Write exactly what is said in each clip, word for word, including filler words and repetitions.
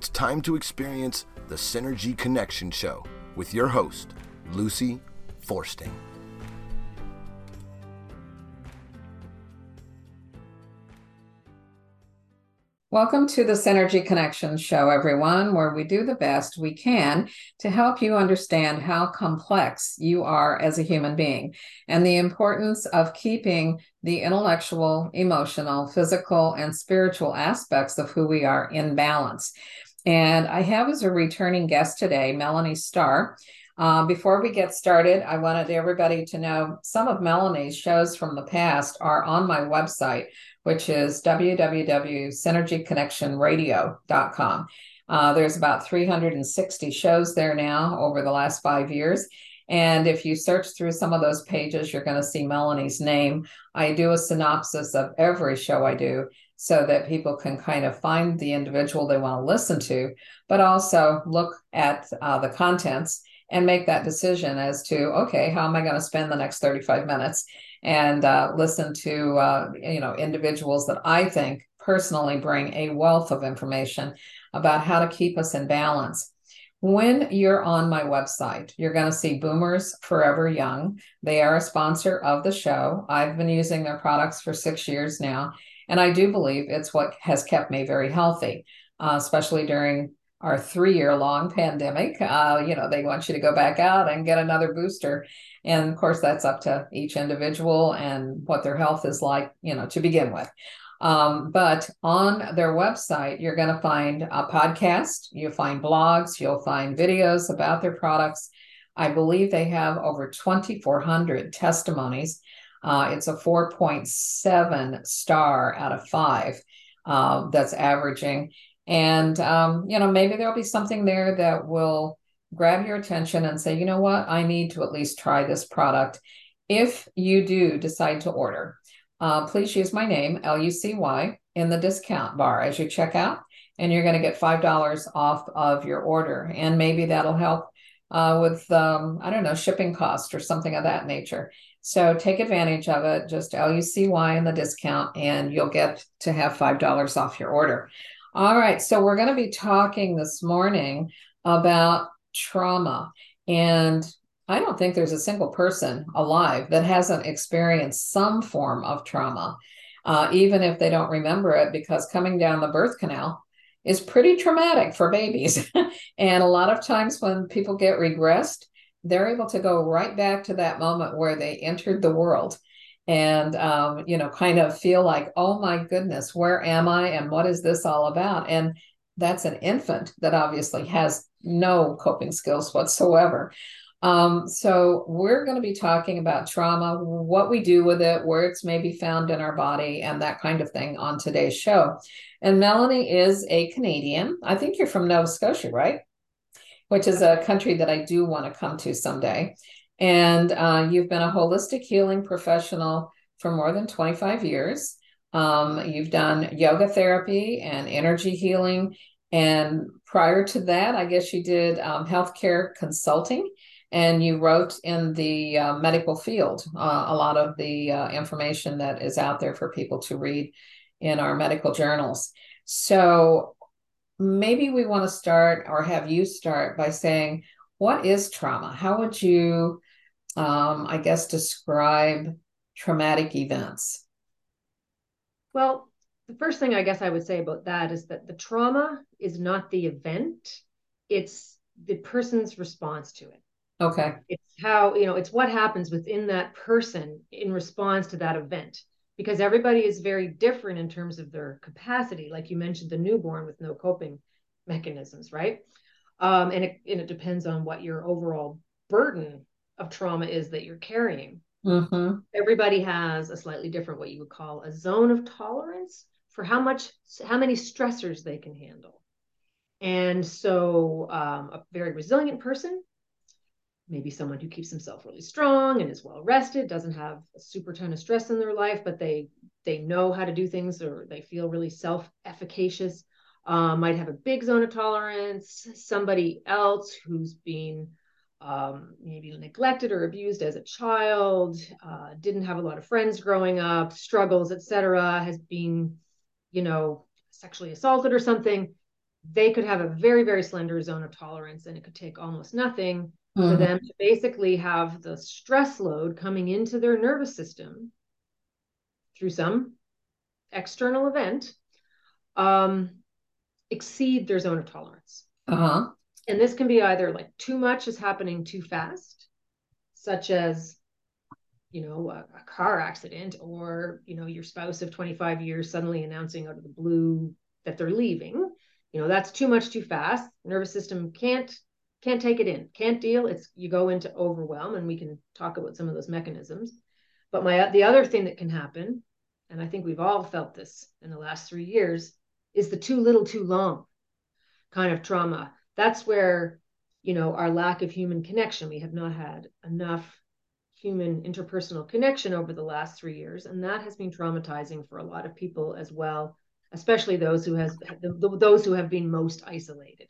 It's time to experience the Synergy Connection Show with your host, Lucy Forsting. Welcome to the Synergy Connection Show, everyone, where we do the best we can to help you understand how complex you are as a human being and the importance of keeping the intellectual, emotional, physical, and spiritual aspects of who we are in balance. And I have as a returning guest today, Melanie Starr. Uh, before we get started, I wanted everybody to know some of Melanie's shows from the past are on my website, which is w w w dot synergy connection radio dot com. Uh, there's about three hundred sixty shows there now over the last five years. And if you search through some of those pages, you're going to see Melanie's name. I do a synopsis of every show I do so that people can kind of find the individual they want to listen to, but also look at uh, the contents and make that decision as to, okay, how am I going to spend the next thirty-five minutes and uh, listen to, uh, you know, individuals that I think personally bring a wealth of information about how to keep us in balance. When you're on my website, you're going to see Boomers Forever Young. They are a sponsor of the show. I've been using their products for six years now, and I do believe it's what has kept me very healthy, uh, especially during our three-year-long pandemic. Uh, you know, they want you to go back out and get another booster. And of course, that's up to each individual and what their health is like, you know, to begin with. Um, but on their website, you're going to find a podcast, you'll find blogs, you'll find videos about their products. I believe they have over twenty-four hundred testimonies. Uh, it's a four point seven star out of five uh, that's averaging. And, um, you know, maybe there'll be something there that will grab your attention and say, you know what, I need to at least try this product. If you do decide to order, uh, please use my name, L U C Y, in the discount bar as you check out, and you're going to get five dollars off of your order. And maybe that'll help uh, with, um, I don't know, shipping cost or something of that nature. So take advantage of it, just L U C Y in the discount, and you'll get to have five dollars off your order. All right, so we're going to be talking this morning about trauma. And I don't think there's a single person alive that hasn't experienced some form of trauma, uh, even if they don't remember it, because coming down the birth canal is pretty traumatic for babies. And a lot of times when people get regressed, they're able to go right back to that moment where they entered the world and, um, you know, kind of feel like, oh my goodness, where am I? And what is this all about? And that's an infant that obviously has no coping skills whatsoever. Um, so we're going to be talking about trauma, what we do with it, where it's maybe found in our body, and that kind of thing on today's show. And Melanie is a Canadian. I think you're from Nova Scotia, right? Which is a country that I do want to come to someday. And uh, you've been a holistic healing professional for more than twenty-five years. Um, you've done yoga therapy and energy healing. And prior to that, I guess you did um, healthcare consulting, and you wrote in the uh, medical field uh, a lot of the uh, information that is out there for people to read in our medical journals. So maybe we want to start, or have you start, by saying, what is trauma? How would you, um, I guess, describe traumatic events? Well, the first thing I guess I would say about that is that the trauma is not the event, it's the person's response to it. Okay. It's how, you know, it's what happens within that person in response to that event, because everybody is very different in terms of their capacity. Like you mentioned, the newborn with no coping mechanisms, right? Um, and, it, and it depends on what your overall burden of trauma is that you're carrying. Mm-hmm. Everybody has a slightly different, what you would call a zone of tolerance for how much, how many stressors they can handle. And so um, a very resilient person, maybe someone who keeps himself really strong and is well rested, doesn't have a super ton of stress in their life, but they they know how to do things, or they feel really self-efficacious, uh, might have a big zone of tolerance. Somebody else who's been um, maybe neglected or abused as a child, uh, didn't have a lot of friends growing up, struggles, et cetera, has been, you know, sexually assaulted or something, they could have a very, very slender zone of tolerance, and it could take almost nothing for Mhm. them to basically have the stress load coming into their nervous system through some external event um, exceed their zone of tolerance. Uh-huh. And this can be either like too much is happening too fast, such as, you know, a, a car accident, or, you know, your spouse of twenty-five years suddenly announcing out of the blue that they're leaving. You know, that's too much too fast. Nervous system can't can't take it in, can't deal. It's, you go into overwhelm, and we can talk about some of those mechanisms. But my the other thing that can happen, and I think we've all felt this in the last three years, is the too little, too long kind of trauma. That's where, you know, our lack of human connection. We have not had enough human interpersonal connection over the last three years, and that has been traumatizing for a lot of people as well, especially those who has those who have been most isolated.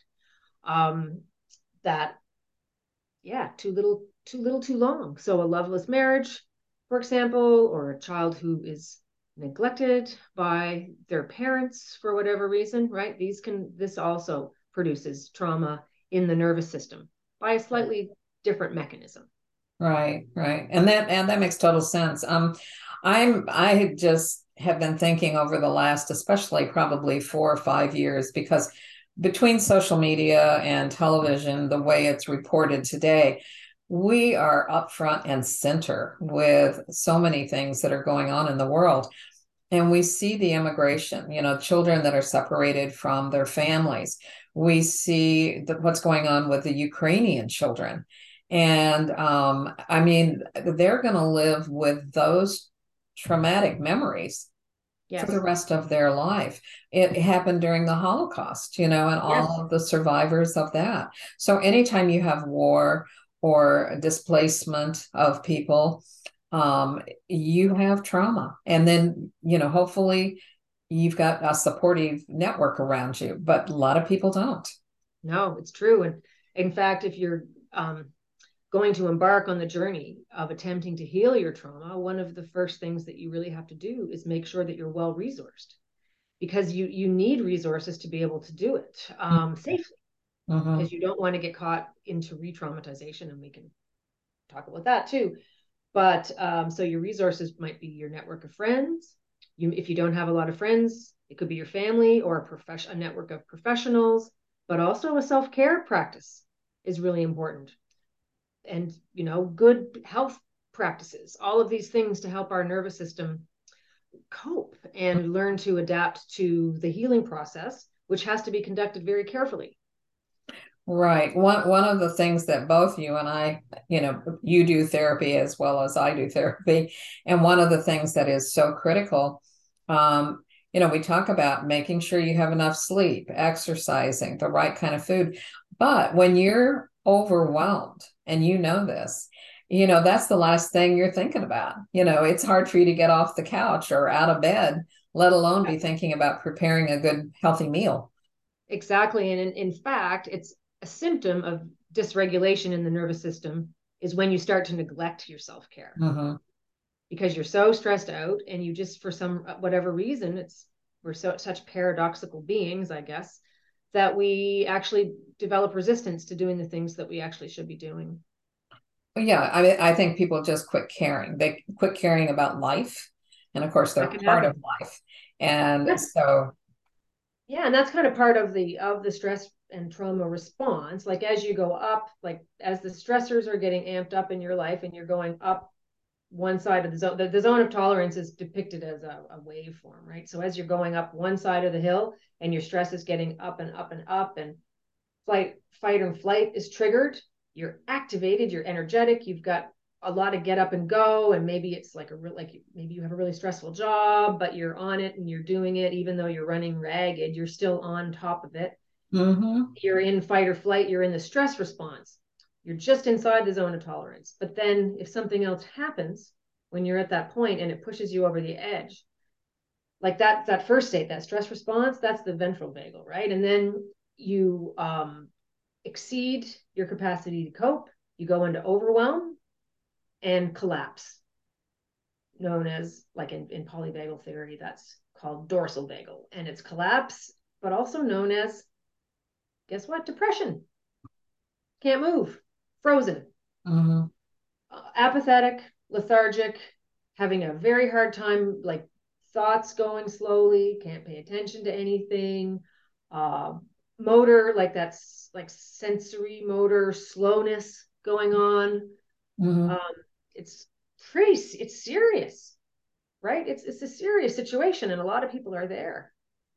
Um, that, yeah, too little, too little, too long. So a loveless marriage, for example, or a child who is neglected by their parents for whatever reason, right? These can this also produces trauma in the nervous system by a slightly different mechanism. Right, right. And that and that makes total sense. Um, I'm I just have been thinking over the last, especially probably four or five years, because between social media and television, the way it's reported today, we are up front and center with so many things that are going on in the world. And we see the immigration, you know, children that are separated from their families. We see the, what's going on with the Ukrainian children. And um, I mean, they're going to live with those traumatic memories for the Yes. rest of their life. It happened during the Holocaust, you know, and Yes. all of the survivors of that. So anytime you have war or displacement of people, um, you have trauma. And then, you know, hopefully you've got a supportive network around you, but a lot of people don't. No, it's true. And in fact, if you're um, going to embark on the journey of attempting to heal your trauma, one of the first things that you really have to do is make sure that you're well resourced, because you you need resources to be able to do it um, safely, Mm-hmm. because you don't want to get caught into re-traumatization, and we can talk about that too. But um, so your resources might be your network of friends. You, if you don't have a lot of friends, it could be your family or a profession, a network of professionals. But also a self-care practice is really important, and, you know, good health practices. All of these things to help our nervous system cope and learn to adapt to the healing process, which has to be conducted very carefully. Right. One one of the things that both you and I, you know, you do therapy as well as I do therapy. And one of the things that is so critical, um, you know, we talk about making sure you have enough sleep, exercising, the right kind of food. But when you're overwhelmed and you know this, you know, that's the last thing you're thinking about. You know, it's hard for you to get off the couch or out of bed, let alone be thinking about preparing a good, healthy meal. Exactly. And in, in fact, it's a symptom of dysregulation in the nervous system is when you start to neglect your self-care, Mm-hmm. because you're so stressed out, and you just, for some whatever reason, it's we're so such paradoxical beings, I guess, that we actually develop resistance to doing the things that we actually should be doing. Yeah, I mean, I think people just quit caring. They quit caring about life. And of course, That they're can part of happen. life. And That's, so, yeah, and that's kind of part of the of the stress and trauma response. Like, as you go up, like as the stressors are getting amped up in your life, and you're going up one side of the zone, the, the zone of tolerance is depicted as a, a waveform, right? So as you're going up one side of the hill, and your stress is getting up and up and up, and flight, fight and flight is triggered, you're activated, you're energetic, you've got a lot of get up and go, and maybe it's like a real, like maybe you have a really stressful job, but you're on it and you're doing it, even though you're running ragged, you're still on top of it. mm-hmm. You're in fight or flight, you're in the stress response, you're just inside the zone of tolerance. But then if something else happens when you're at that point and it pushes you over the edge, like that that first state, that stress response, that's the ventral vagal, right? And then you um exceed your capacity to cope, you go into overwhelm and collapse, known as, like in, in polyvagal theory, that's called dorsal vagal, and it's collapse, but also known as guess what? Depression. Can't move, frozen, Mm-hmm. uh, apathetic, lethargic, having a very hard time, like thoughts going slowly, can't pay attention to anything, uh, motor, like that's like sensory motor slowness going on. Mm-hmm. Um, it's pretty, it's serious, right? It's it's a serious situation, and a lot of people are there.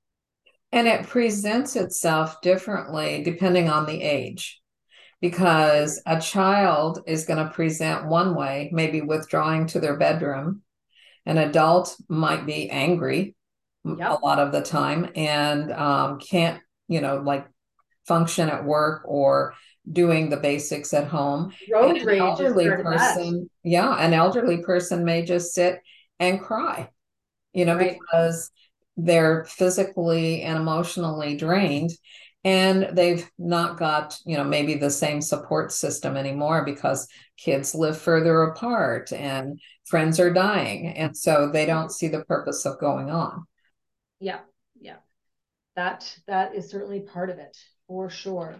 And it presents itself differently depending on the age, because a child is going to present one way, maybe withdrawing to their bedroom. An adult might be angry a Yep. lot of the time and um, can't, you know, like function at work or doing the basics at home. And Road an rage is elderly part of that. person, yeah, an elderly person may just sit and cry, you know, Right. because they're physically and emotionally drained and they've not got, you know, maybe the same support system anymore because kids live further apart and friends are dying. And so they don't see the purpose of going on. Yeah. Yeah. That that is certainly part of it for sure.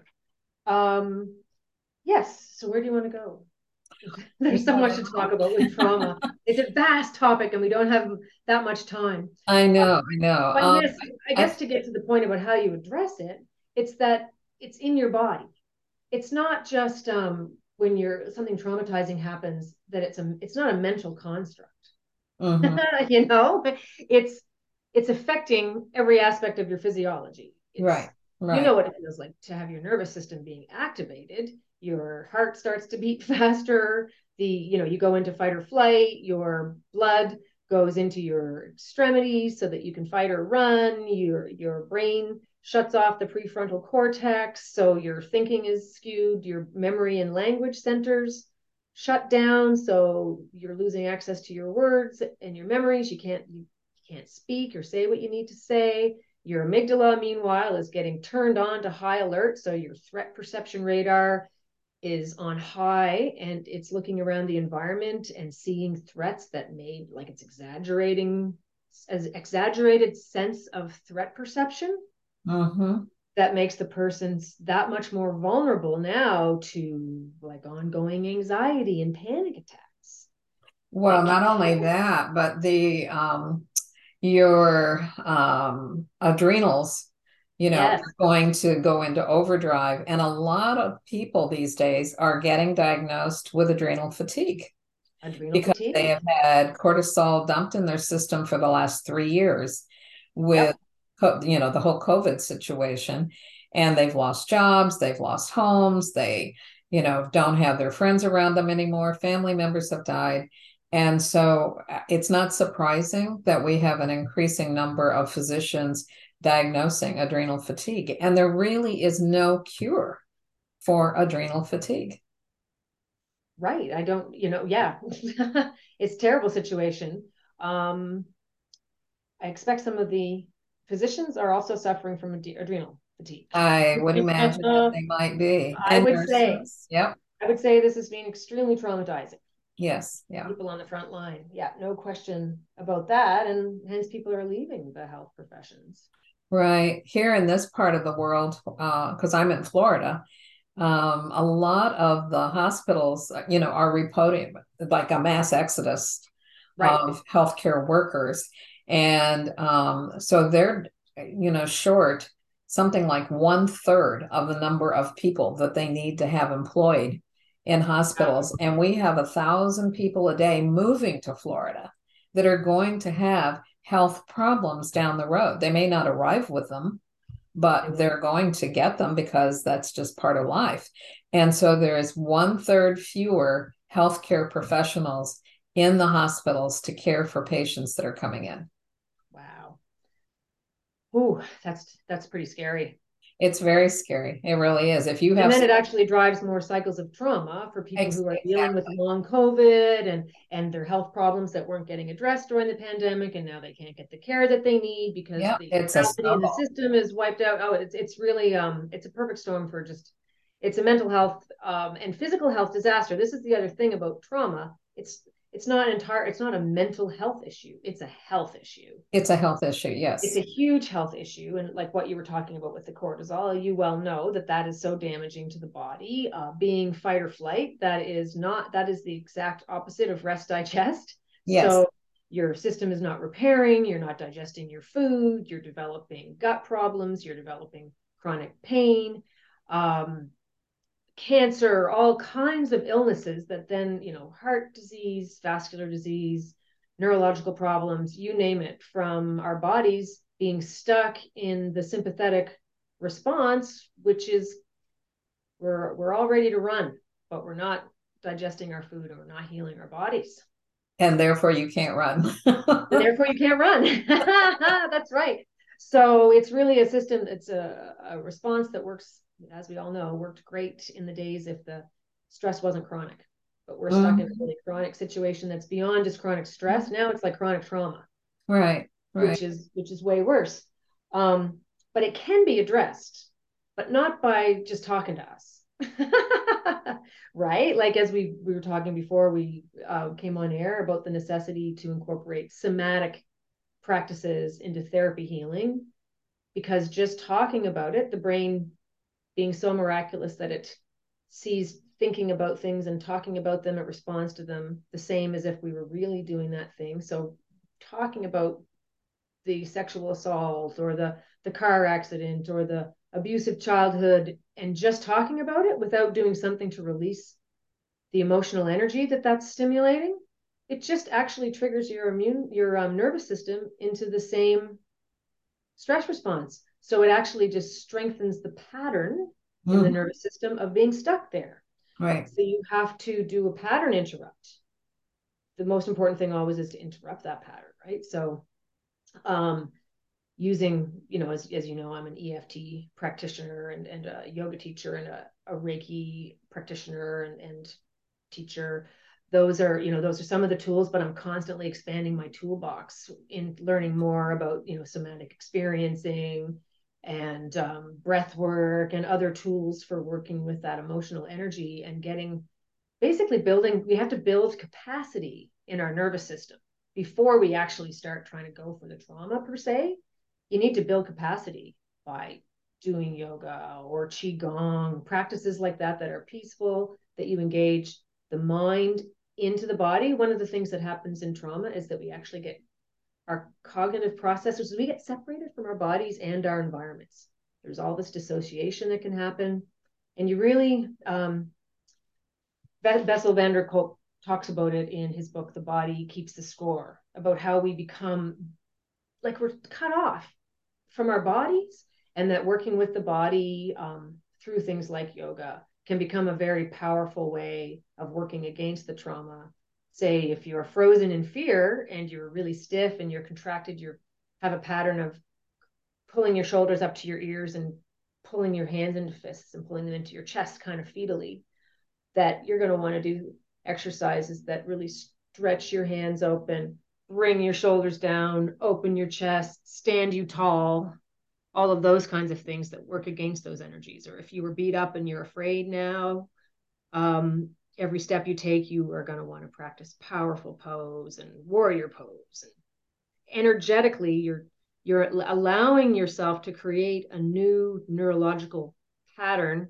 Um, yes. So where do you want to go? There's so much to talk about with trauma. It's a vast topic, and we don't have that much time. I Uh, know, I know. but Um, yes, I I, guess to get to the point about how you address it, it's that it's in your body. It's not just um, when you're something traumatizing happens that it's a it's not a mental construct. mhm, You know, it's it's affecting every aspect of your physiology. It's right, you know right. what it feels like to have your nervous system being activated. Your heart starts to beat faster. The you know you go into fight or flight. Your blood goes into your extremities so that you can fight or run. Your your brain shuts off the prefrontal cortex, so your thinking is skewed. Your memory and language centers shut down, so you're losing access to your words and your memories. You can't you can't speak or say what you need to say. Your amygdala, meanwhile, is getting turned on to high alert, so your threat perception radar is on high, and it's looking around the environment and seeing threats that may, like, it's exaggerating as exaggerated sense of threat perception Mm-hmm. that makes the person that much more vulnerable now to like ongoing anxiety and panic attacks. Well, Like, not only that, but the um, your um, adrenals, you know, yes, are going to go into overdrive. And a lot of people these days are getting diagnosed with adrenal fatigue adrenal because they fatigue. have had cortisol dumped in their system for the last three years with, Yep. you know, the whole COVID situation. And they've lost jobs, they've lost homes, they, you know, don't have their friends around them anymore. Family members have died. And so uh, it's not surprising that we have an increasing number of physicians diagnosing adrenal fatigue. And there really is no cure for adrenal fatigue. Right. I don't, you know, yeah. It's a terrible situation. Um, I expect some of the physicians are also suffering from ad- adrenal fatigue. I would imagine that they might be. I And would say, nurses. Yep. I would say this has been extremely traumatizing. Yes. Yeah. People on the front line. Yeah, no question about that. And hence people are leaving the health professions. Right. Here in this part of the world, because uh, I'm in Florida, um, a lot of the hospitals, uh, you know, are reporting like a mass exodus Right. of healthcare workers. And um, so they're, you know, short something like one third of the number of people that they need to have employed in hospitals. And we have a thousand people a day moving to Florida that are going to have health problems down the road. They may not arrive with them, but they're going to get them because that's just part of life. And so there is one third fewer healthcare professionals in the hospitals to care for patients that are coming in. Wow. Ooh, that's that's pretty scary. It's very scary. It really is. If you And have then it actually drives more cycles of trauma for people who are dealing with exactly. long COVID and and their health problems that weren't getting addressed during the pandemic, and now they can't get the care that they need because Yeah, the it's a capacity in the snowball. system is wiped out. Oh, it's it's really um it's a perfect storm for just it's a mental health um, and physical health disaster. This is the other thing about trauma. It's it's not entire, it's not a mental health issue. It's a health issue. It's a health issue. Yes. It's a huge health issue. And like what you were talking about with the cortisol, you well know that that is so damaging to the body. Uh, being fight or flight, that is not, that is the exact opposite of rest, digest. Yes. So your system is not repairing, you're not digesting your food, you're developing gut problems, you're developing chronic pain, um, cancer, all kinds of illnesses that then, you know, heart disease, vascular disease, neurological problems, you name it, from our bodies being stuck in the sympathetic response, which is we're we're all ready to run, but we're not digesting our food and we're not healing our bodies. And therefore you can't run. And therefore you can't run. That's right. So it's really a system, it's a, a response that works, as we all know, worked great in the days if the stress wasn't chronic. But we're stuck mm-hmm. in a really chronic situation that's beyond just chronic stress. Now it's like chronic trauma. Right. Right. Which is which is way worse. Um, but it can be addressed, but not by just talking to us. Right? Like as we, we were talking before we uh, came on air about the necessity to incorporate somatic practices into therapy healing, because just talking about it, the brain being so miraculous that it sees thinking about things and talking about them, it responds to them the same as if we were really doing that thing. So talking about the sexual assault or the, the car accident or the abusive childhood and just talking about it without doing something to release the emotional energy that that's stimulating, it just actually triggers your immune, your um, nervous system into the same stress response. So it actually just strengthens the pattern mm. in the nervous system of being stuck there. Right. So you have to do a pattern interrupt. The most important thing always is to interrupt that pattern, right? So um, using, you know, as, as you know, I'm an E F T practitioner and, and a yoga teacher and a, a Reiki practitioner and, and teacher. Those are, you know, those are some of the tools, but I'm constantly expanding my toolbox in learning more about, you know, somatic experiencing and um, breath work and other tools for working with that emotional energy and getting, basically building, we have to build capacity in our nervous system before we actually start trying to go for the trauma per se. You need to build capacity by doing yoga or qigong, practices like that that are peaceful, that you engage the mind into the body. One of the things that happens in trauma is that we actually get our cognitive processes, we get separated from our bodies and our environments. There's all this dissociation that can happen. And you really, um, Bessel van der Kolk talks about it in his book, The Body Keeps the Score, about how we become like we're cut off from our bodies, and that working with the body um, through things like yoga can become a very powerful way of working against the trauma. Say if you're frozen in fear and you're really stiff and you're contracted, you have a pattern of pulling your shoulders up to your ears and pulling your hands into fists and pulling them into your chest kind of fetally, that you're going to want to do exercises that really stretch your hands open, bring your shoulders down, open your chest, stand you tall, all of those kinds of things that work against those energies. Or if you were beat up and you're afraid now, um, every step you take, you are going to want to practice powerful pose and warrior pose. And energetically, you're you're allowing yourself to create a new neurological pattern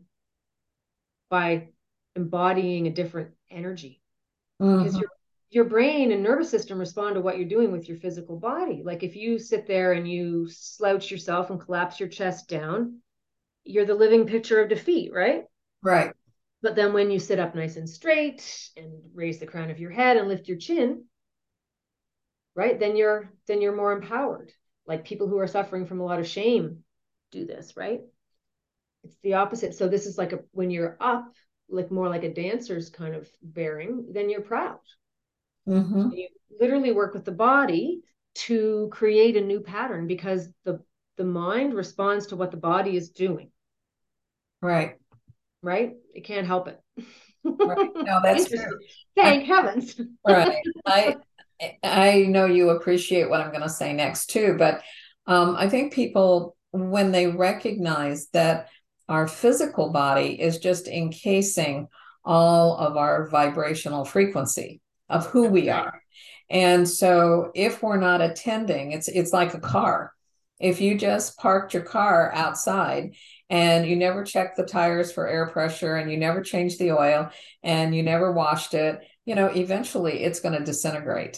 by embodying a different energy. Mm-hmm. Because your your brain and nervous system respond to what you're doing with your physical body. Like if you sit there and you slouch yourself and collapse your chest down, you're the living picture of defeat, right? Right. But then when you sit up nice and straight and raise the crown of your head and lift your chin, right, then you're then you're more empowered. Like people who are suffering from a lot of shame do this, right? It's the opposite. So this is like a, when you're up, like more like a dancer's kind of bearing, then you're proud. Mm-hmm. So you literally work with the body to create a new pattern because the the mind responds to what the body is doing. Right. Right? It can't help it. Right. No, that's true. Thank I, heavens. Right. I I know you appreciate what I'm going to say next too, but um, I think people, when they recognize that our physical body is just encasing all of our vibrational frequency, of who we Right. are. And so if we're not attending, it's it's like a car. If you just parked your car outside and you never checked the tires for air pressure and you never changed the oil and you never washed it, you know, eventually it's going to disintegrate.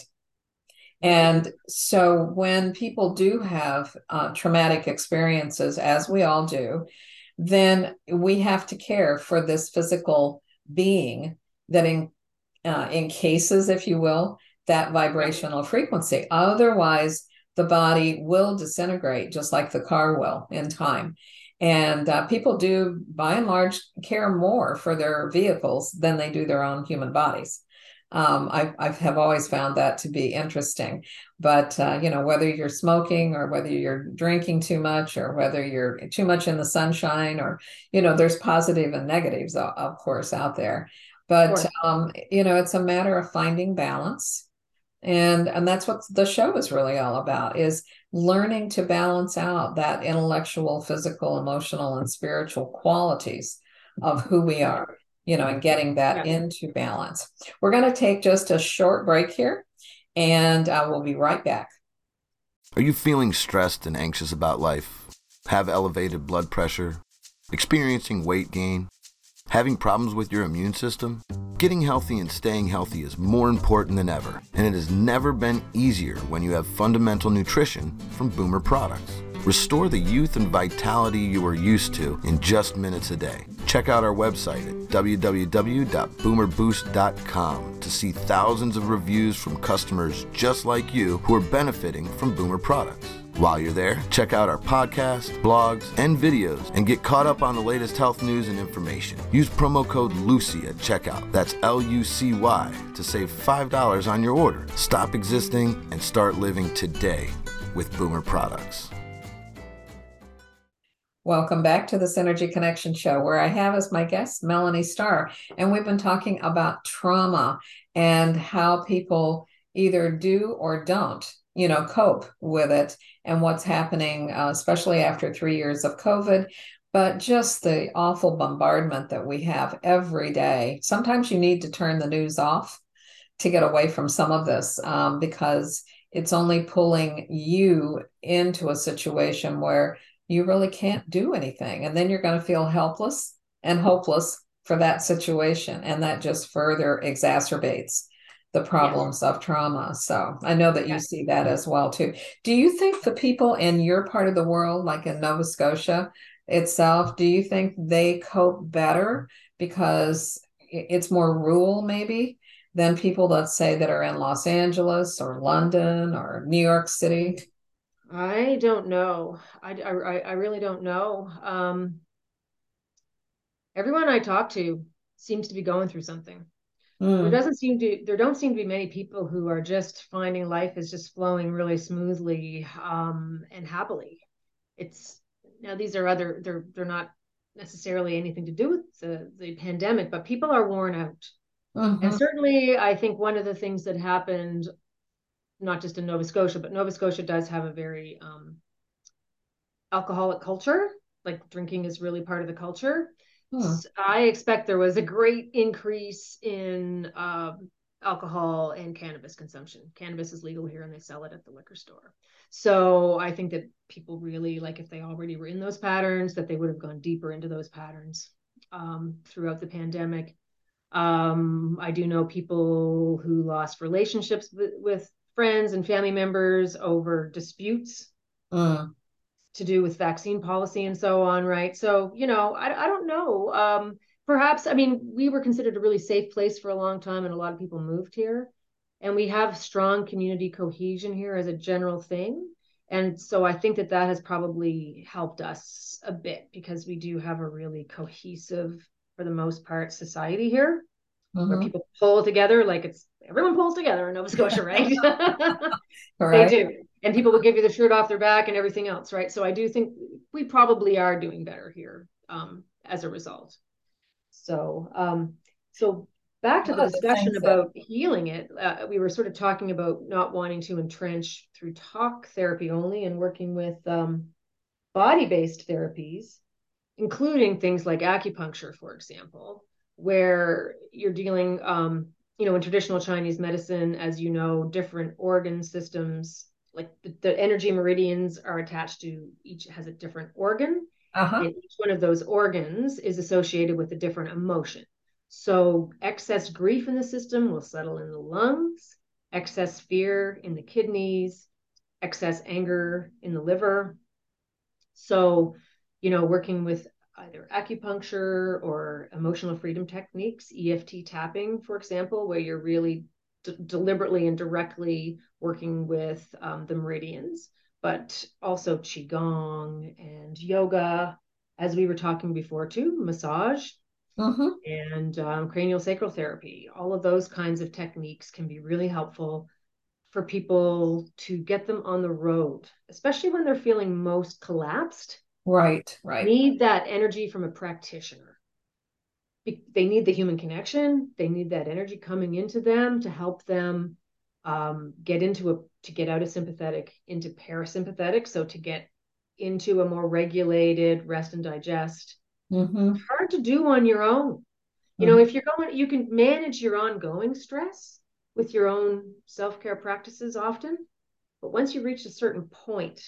And so when people do have uh, traumatic experiences, as we all do, then we have to care for this physical being that in, uh, encases, if you will, that vibrational frequency. Otherwise, the body will disintegrate just like the car will in time. And uh, people do, by and large, care more for their vehicles than they do their own human bodies. Um, I, I have always found that to be interesting. But, uh, you know, whether you're smoking or whether you're drinking too much or whether you're too much in the sunshine or, you know, there's positive and negatives, of course, out there. But, um, you know, it's a matter of finding balance. And, and that's what the show is really all about, is learning to balance out that intellectual, physical, emotional, and spiritual qualities of who we are, you know, and getting that yeah. into balance. We're going to take just a short break here, and uh, we'll be right back. Are you feeling stressed and anxious about life? Have elevated blood pressure? Experiencing weight gain? Having problems with your immune system? Getting healthy and staying healthy is more important than ever, and it has never been easier when you have fundamental nutrition from Boomer products. Restore the youth and vitality you are used to in just minutes a day. Check out our website at w w w dot boomer boost dot com to see thousands of reviews from customers just like you who are benefiting from Boomer products. While you're there, check out our podcasts, blogs, and videos and get caught up on the latest health news and information. Use promo code LUCY at checkout, that's L U C Y, to save five dollars on your order. Stop existing and start living today with Boomer products. Welcome back to the Synergy Connection Show, where I have as my guest Melanie Starr, and we've been talking about trauma and how people either do or don't, you know, cope with it and what's happening, uh, especially after three years of COVID, but just the awful bombardment that we have every day. Sometimes you need to turn the news off to get away from some of this, um, because it's only pulling you into a situation where you really can't do anything. And then you're going to feel helpless and hopeless for that situation. And that just further exacerbates the problems yes. of trauma. So I know that you yes. see that as well too. Do you think the people in your part of the world, like in Nova Scotia itself, do you think they cope better because it's more rural maybe than people, let's say, that are in Los Angeles or London or New York City? I don't know. I, I, I really don't know. Um, everyone I talk to seems to be going through something. Mm. There doesn't seem to, there don't seem to be many people who are just finding life is just flowing really smoothly um, and happily. It's now these are other, they're they're not necessarily anything to do with the, the pandemic, but people are worn out. Mm-hmm. And certainly, I think one of the things that happened, not just in Nova Scotia, but Nova Scotia does have a very um, alcoholic culture. Like drinking is really part of the culture. Hmm. So I expect there was a great increase in uh, alcohol and cannabis consumption. Cannabis is legal here and they sell it at the liquor store. So I think that people really, like if they already were in those patterns, that they would have gone deeper into those patterns um, throughout the pandemic. Um, I do know people who lost relationships with, with friends and family members over disputes uh. to do with vaccine policy and so on, right? So, you know, I, I don't know. Um, perhaps, I mean, we were considered a really safe place for a long time and a lot of people moved here. And we have strong community cohesion here as a general thing. And so I think that that has probably helped us a bit because we do have a really cohesive, for the most part, society here. Mm-hmm. Where people pull together, like it's everyone pulls together in Nova Scotia, right? Right. They do. And people will give you the shirt off their back and everything else, right? So I do think we probably are doing better here um, as a result. So, um, so back to the discussion about healing it, uh, we were sort of talking about not wanting to entrench through talk therapy only and working with um, body-based therapies, including things like acupuncture, for example, where you're dealing um, you know, in traditional Chinese medicine, as you know, different organ systems, like the, the energy meridians are attached to, each has a different organ. Uh-huh. And each one of those organs is associated with a different emotion. So excess grief in the system will settle in the lungs, excess fear in the kidneys, excess anger in the liver. So, you know, working with either acupuncture or emotional freedom techniques, E F T tapping, for example, where you're really d- deliberately and directly working with um, the meridians, but also Qigong and yoga, as we were talking before too, massage Mm-hmm. and um, cranial sacral therapy. All of those kinds of techniques can be really helpful for people to get them on the road, especially when they're feeling most collapsed. Right, right. Need that energy from a practitioner. They need the human connection. They need that energy coming into them to help them um, get into a, to get out of sympathetic into parasympathetic. So to get into a more regulated rest and digest. Mm-hmm. It's hard to do on your own. You Mm-hmm. know, if you're going, you can manage your ongoing stress with your own self-care practices often. But once you reach a certain point,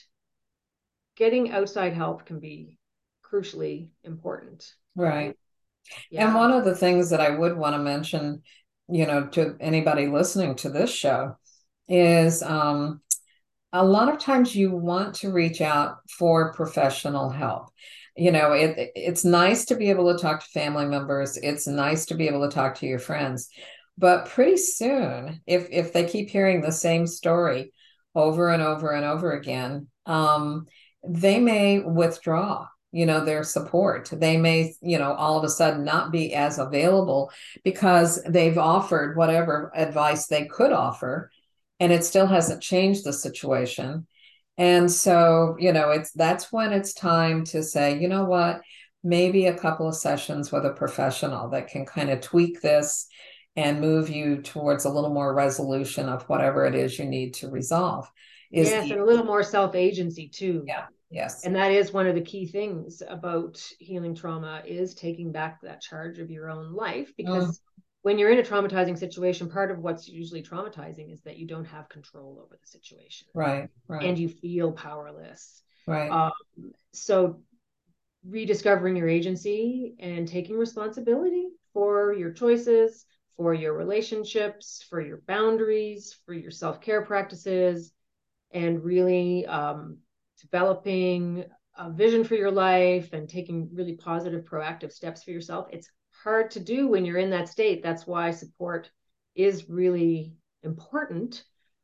getting outside help can be crucially important. Right. Yeah. And one of the things that I would want to mention, you know, to anybody listening to this show is um, a lot of times you want to reach out for professional help. You know, it it's nice to be able to talk to family members. It's nice to be able to talk to your friends. But pretty soon, if if they keep hearing the same story over and over and over again, um, they may withdraw, you know, their support. They may, you know, all of a sudden not be as available because they've offered whatever advice they could offer, and it still hasn't changed the situation. And so, you know, it's that's when it's time to say, you know what, maybe a couple of sessions with a professional that can kind of tweak this and move you towards a little more resolution of whatever it is you need to resolve. Is Yes, the and a little more self-agency too. yeah, yes. And that is one of the key things about healing trauma, is taking back that charge of your own life. Because Mm, when you're in a traumatizing situation, part of what's usually traumatizing is that you don't have control over the situation right, right, and you feel powerless. right. Um, so rediscovering your agency and taking responsibility for your choices, for your relationships, for your boundaries, for your self-care practices, and really um, developing a vision for your life and taking really positive, proactive steps for yourself. It's hard to do when you're in that state. That's why support is really important.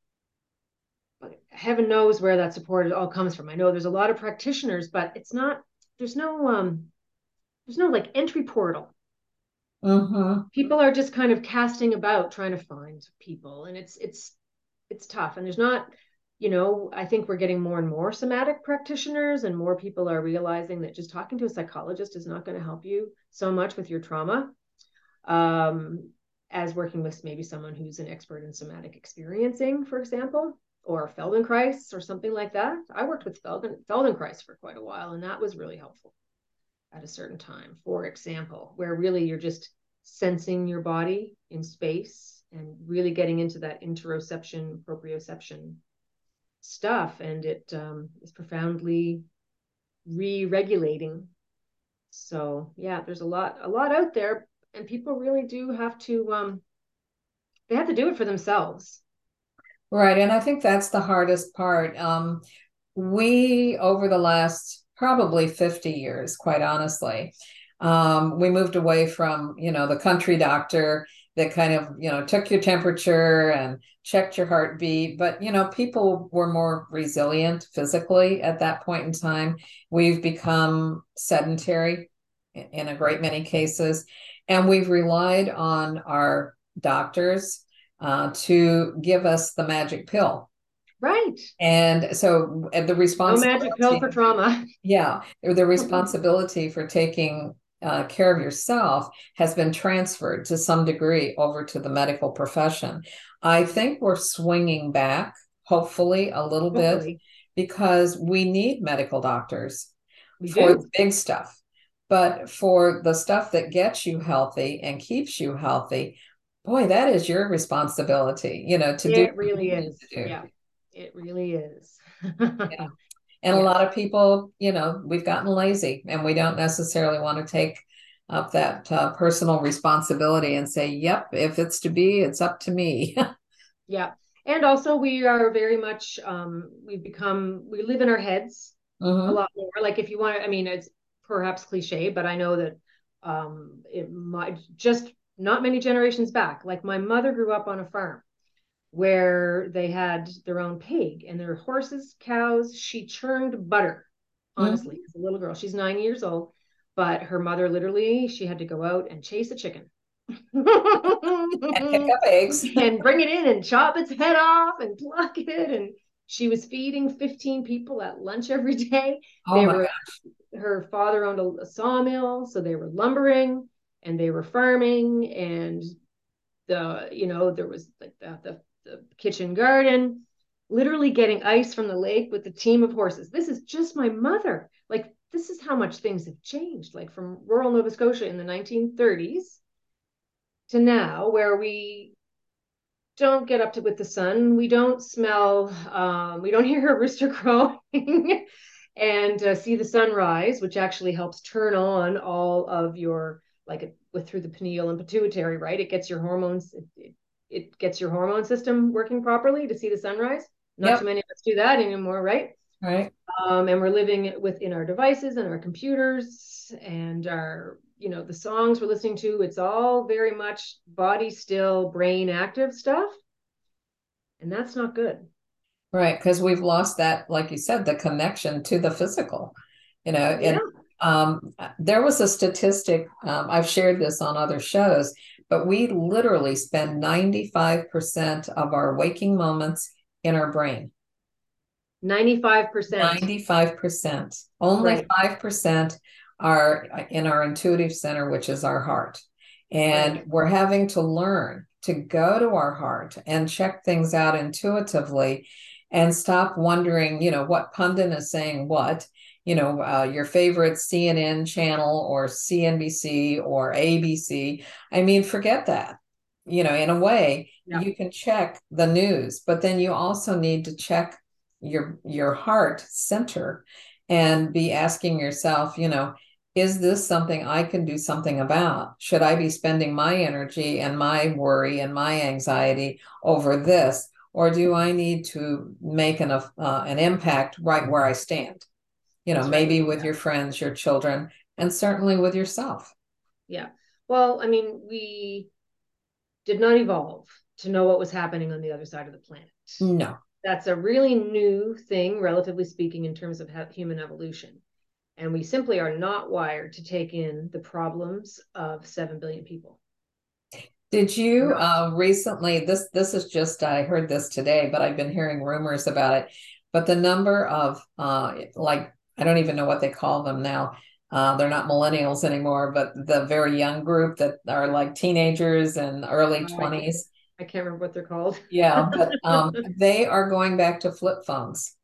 But heaven knows where that support all comes from. I know there's a lot of practitioners, but it's not, there's no, um, there's no like entry portal. Mm-hmm. People are just kind of casting about trying to find people, and it's, it's, it's tough. And there's not, you know, I think we're getting more and more somatic practitioners, and more people are realizing that just talking to a psychologist is not going to help you so much with your trauma um, as working with maybe someone who's an expert in somatic experiencing, for example, or Feldenkrais or something like that. I worked with Felden, Feldenkrais for quite a while, and that was really helpful at a certain time, for example, where really you're just sensing your body in space and really getting into that interoception, proprioception stuff. And it um, is profoundly re-regulating. So yeah, there's a lot, a lot out there, and people really do have to, um, they have to do it for themselves. Right. And I think that's the hardest part. Um, we, over the last probably fifty years, quite honestly, um, we moved away from, you know, the country doctor that kind of, you know, took your temperature and checked your heartbeat. But, you know, people were more resilient physically at that point in time. We've become sedentary in a great many cases, and we've relied on our doctors uh, to give us the magic pill. Right. And so uh, the No magic pill for responsibility, trauma. yeah, the responsibility for taking uh, care of yourself has been transferred to some degree over to the medical profession. I think we're swinging back, hopefully, a little bit, Hopefully. because we need medical doctors We for do. the big stuff. But for the stuff that gets you healthy and keeps you healthy, boy, that is your responsibility, you know, to do It what really you need is. to do. Yeah, it really is. Yeah. And a Yes. lot of people, you know, we've gotten lazy and we don't necessarily want to take up that uh, personal responsibility and say, yep, if it's to be, it's up to me. Yeah. And also we are very much um we've become we live in our heads a hmm lot more. Like if you want to, I mean, it's perhaps cliche, but I know that um it might just not many generations back. Like my mother grew up on a farm where they had their own pig and their horses, cows. She churned butter, honestly, hmm as a little girl. She's nine years old, but her mother literally, she had to go out and chase a chicken. And pick up eggs. And bring it in and chop its head off and pluck it. And she was feeding fifteen people at lunch every day. Oh They my were, gosh. her father owned a, a sawmill, so they were lumbering and they were farming. And the, you know, there was like the, the, the kitchen garden, literally getting ice from the lake with a team of horses. This is just my mother. Like, this is how much things have changed, like from rural Nova Scotia in the nineteen thirties to now, where we don't get up to with the sun. We don't smell, um, we don't hear a rooster crowing and uh, see the sunrise, which actually helps turn on all of your, like with through the pineal and pituitary, right? It gets your hormones, it, it, it gets your hormone system working properly to see the sunrise. Not too Yep. many of us do that anymore, right? Right. Um, and we're living within our devices and our computers and our, you know, the songs we're listening to. It's all very much body still, brain active stuff, and that's not good. Right. Because we've lost that, like you said, the connection to the physical, you know, Yeah, and um, there was a statistic, um, I've shared this on other shows, but we literally spend ninety-five percent of our waking moments in our brain. ninety-five percent. ninety-five percent. Only Right, five percent are in our intuitive center, which is our heart. right. And we're having to learn to go to our heart and check things out intuitively and stop wondering, you know, what pundit is saying what, you know, uh, your favorite C N N channel or C N B C or A B C. I mean, forget that. You know, in a way, Yeah, you can check the news, but then you also need to check your your heart center and be asking yourself, you know, is this something I can do something about? Should I be spending my energy and my worry and my anxiety over this, or do I need to make an uh, an impact right where I stand? You know, that's right. maybe with your friends, your children, and certainly with yourself. Yeah. Well, I mean, we did not evolve to know what was happening on the other side of the planet. No. That's a really new thing, relatively speaking, in terms of human evolution. And we simply are not wired to take in the problems of seven billion people. Did you No. uh, recently? This this is just I heard this today, but I've been hearing rumors about it. But the number of uh, like I don't even know what they call them now. Uh, they're not millennials anymore, but the very young group that are like teenagers and early I can't, twenties. I can't remember what they're called. Yeah, but um, they are going back to flip phones.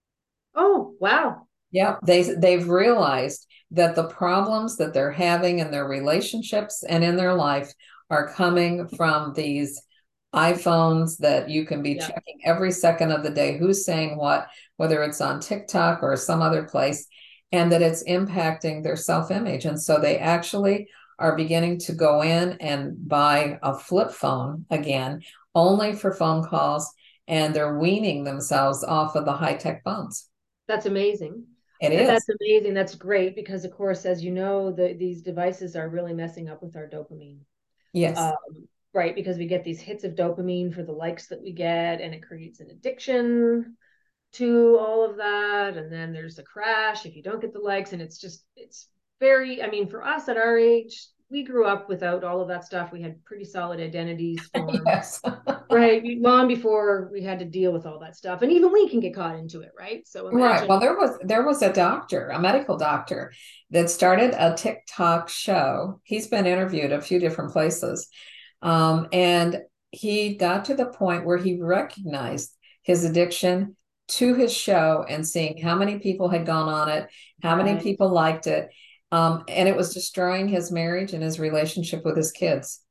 Oh, wow. Yeah, they they've realized that the problems that they're having in their relationships and in their life are coming from these iPhones that you can be Yeah, checking every second of the day who's saying what, whether it's on TikTok or some other place, and that it's impacting their self-image. And so they actually are beginning to go in and buy a flip phone again, only for phone calls, and they're weaning themselves off of the high-tech phones. that's amazing. It That's is. amazing. That's great because, of course, as you know, the, these devices are really messing up with our dopamine. Yes. Um, right, because we get these hits of dopamine for the likes that we get, and it creates an addiction to all of that. And then there's a crash if you don't get the likes, and it's just it's very. I mean, for us at our age, we grew up without all of that stuff. We had pretty solid identities formed, Yes. right? Long before we had to deal with all that stuff, and even we can get caught into it, right? So Right. imagine. Well, there was there was a doctor, a medical doctor, that started a TikTok show. He's been interviewed a few different places. Um, and he got to the point where he recognized his addiction to his show and seeing how many people had gone on it, how many Right. people liked it. Um, and it was destroying his marriage and his relationship with his kids.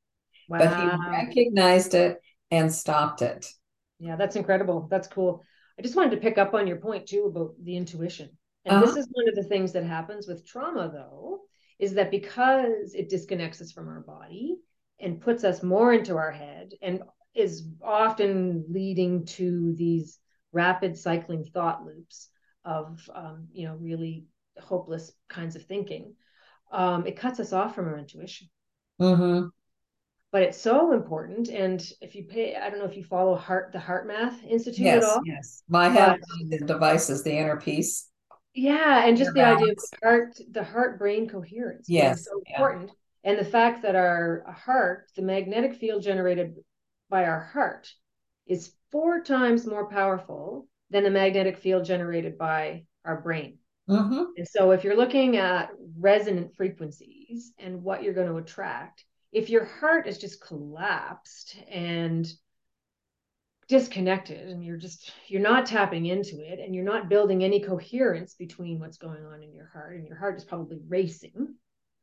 but he Wow. recognized it and stopped it. Yeah, that's incredible. That's cool. I just wanted to pick up on your point too about the intuition. And Uh-huh. this is one of the things that happens with trauma, though, is that because it disconnects us from our body and puts us more into our head and is often leading to these rapid cycling thought loops of, um, you know, really hopeless kinds of thinking, um, it cuts us off from our intuition. Mm-hmm. But it's so important. And if you pay, I don't know if you follow Heart, the HeartMath Institute at Yes, all, yes. I have but one of the devices, the inner peace, yeah, and inner just the idea of balance. the heart, the heart brain coherence being Yes, so yeah. important. And the fact that our heart, the magnetic field generated by our heart, is four times more powerful than the magnetic field generated by our brain. Mm-hmm. And so if you're looking at resonant frequencies and what you're going to attract, if your heart is just collapsed and disconnected and you're just you're not tapping into it and you're not building any coherence between what's going on in your heart, and your heart is probably racing,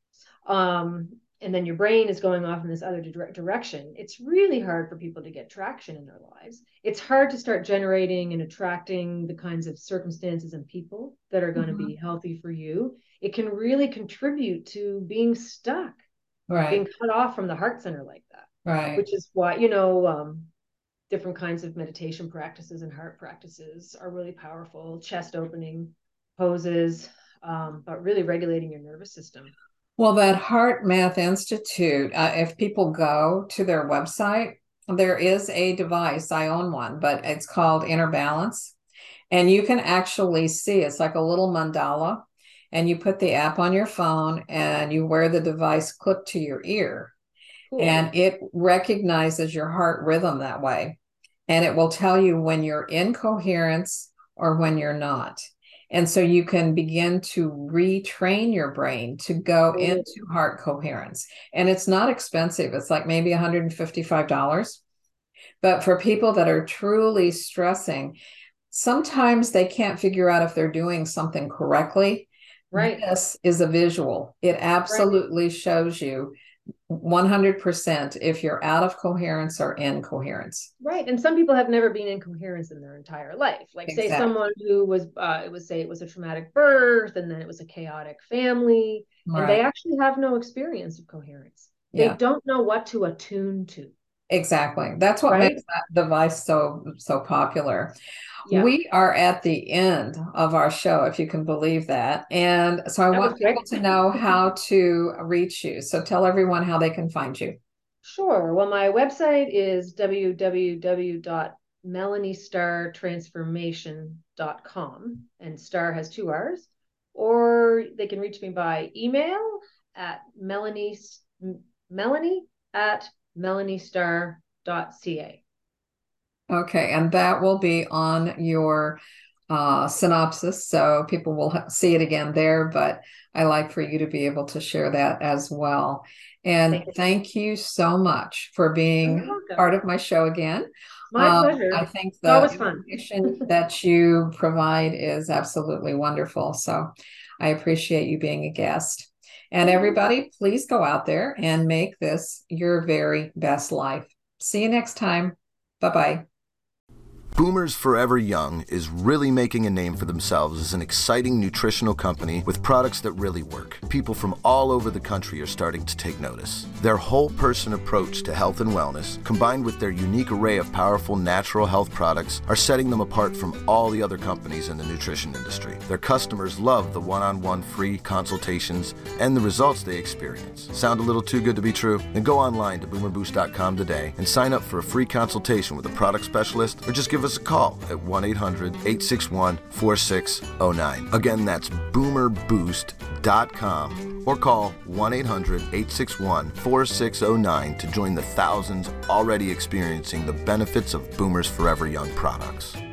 um and then your brain is going off in this other dire- direction, it's really hard for people to get traction in their lives. It's hard to start generating and attracting the kinds of circumstances and people that are going to Mm-hmm. be healthy for you. It can really contribute to being stuck, Right, being cut off from the heart center like that, right. which is why, you know, um different kinds of meditation practices and heart practices are really powerful, chest opening poses, um, but really regulating your nervous system. Well, that HeartMath Institute, uh, if people go to their website, there is a device. I own one, but it's called Inner Balance. And you can actually see it's like a little mandala. And you put the app on your phone and you wear the device clipped to your ear. Cool. And it recognizes your heart rhythm that way. And it will tell you when you're in coherence or when you're not. And so you can begin to retrain your brain to go Cool. into heart coherence. And it's not expensive. It's like maybe one hundred fifty-five dollars. But for people that are truly stressing, sometimes they can't figure out if they're doing something correctly. Right. This is a visual. It absolutely right. shows you one hundred percent if you're out of coherence or in coherence. Right. And some people have never been in coherence in their entire life. Like exactly. Say someone who was, uh, it was say it was a traumatic birth and then it was a chaotic family, right. and they actually have no experience of coherence. They yeah. don't know what to attune to. Exactly. That's what right? makes that device so, so popular. Yeah. We are at the end of our show, if you can believe that. And so I that want people to know how to reach you. So tell everyone how they can find you. Sure. Well, my website is w w w dot melanie star transformation dot com, and star has two R's. Or they can reach me by email at melanie, melanie at melanie star dot c a. Okay, and that will be on your uh, synopsis, so people will see it again there, but I like for you to be able to share that as well. And thank you, thank you so much for being part of my show again. My um, pleasure. I think the information that you provide is absolutely wonderful, so I appreciate you being a guest. And everybody, please go out there and make this your very best life. See you next time. Bye-bye. Boomers Forever Young is really making a name for themselves as an exciting nutritional company with products that really work. People from all over the country are starting to take notice. Their whole person approach to health and wellness, combined with their unique array of powerful natural health products, are setting them apart from all the other companies in the nutrition industry. Their customers love the one-on-one free consultations and the results they experience. Sound a little too good to be true? Then go online to boomer boost dot com today and sign up for a free consultation with a product specialist, or just give us a call at one eight hundred eight six one four six zero nine. Again, that's boomer boost dot com, or call one eight hundred eight six one four six zero nine to join the thousands already experiencing the benefits of Boomers Forever Young products.